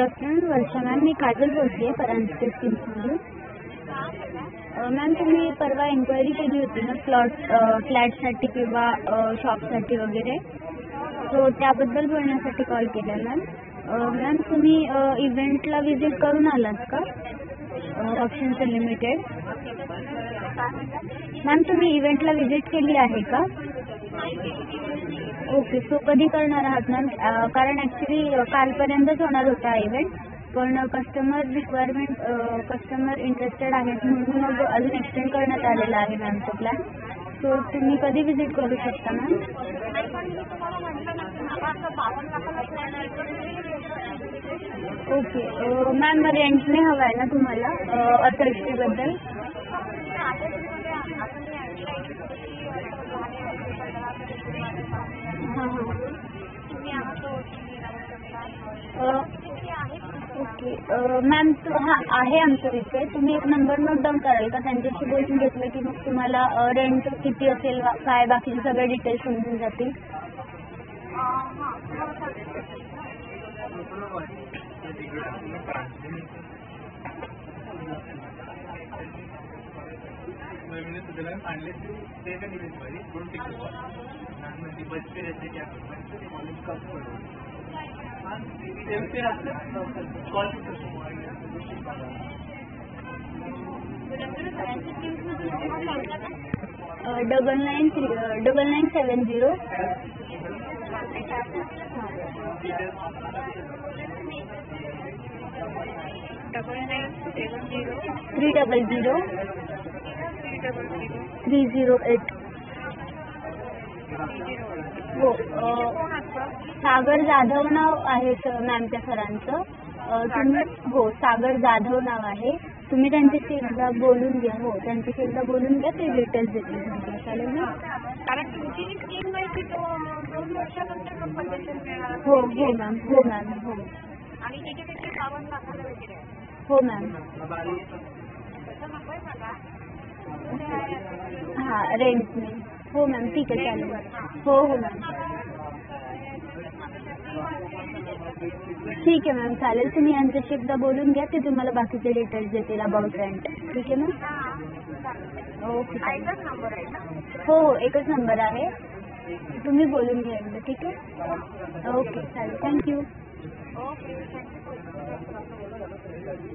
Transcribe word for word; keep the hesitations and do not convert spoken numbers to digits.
Afternoon Varsha ma'am, मी काजल बोलते आहे परांजपे स्कीम्समधून. मॅम तुम्ही परवा एन्क्वायरी केली होती ना फ्लॉट फ्लॅटसाठी किंवा शॉपसाठी वगैरे, सो त्याबद्दल बोलण्यासाठी कॉल केला मॅम. मॅम तुम्ही इव्हेंटला विजिट करून आलात का ऑप्शन्स लिमिटेड? मॅम तुम्ही इव्हेंटला विजिट केली आहे का? ओके, सो कधी करणार आहात मॅम? कारण ॲक्च्युली कालपर्यंतच होणार होता हा इव्हेंट, पण कस्टमर रिक्वायरमेंट कस्टमर इंटरेस्टेड आहेत म्हणून मग अजून एक्सटेंड करण्यात आलेला आहे मॅमचा प्लॅन. सो तुम्ही कधी विजिट करू शकता मॅम? ओके मॅम, रेंटने हवं आहे ना तुम्हाला अथॉरिटीबद्दल? हां हां ओके मॅम, तू हां आहे आमचं इथे. तुम्ही एक नंबर नोट डाऊन कराल का? त्यांच्याशी बोलून घेतलं की मग तुम्हाला रेंट किती असेल काय बाकीचे सगळे डिटेल्स समजून जातील. Double nine three double nine seven zero three double zero three zero eight. हो, सागर जाधव नाव आहे सर मॅमच्या सरांचं. तुम्ही हो सागर जाधव नाव आहे. तुम्ही त्यांच्याशी एकदा बोलून घ्या. हो त्यांच्याशी एकदा बोलून घ्या, ते डिटेल्स देतील तुम्हाला. चालेल ना? हो हो मॅम हो मॅम हो हो मॅम. हां रेंटने. हो मॅम ठीक आहे चालेल. हो हो मॅम ठीक आहे मॅम चालेल. तुम्ही यांच्याशी एकदा बोलून घ्या, ते तुम्हाला बाकीचे डिटेल्स देतील अबाउट रेंट. ठीक आहे मॅम? ओके हो हो एकच नंबर आहे. तुम्ही बोलून घ्या एकदा. ठीक आहे ओके चालेल. थँक्यू.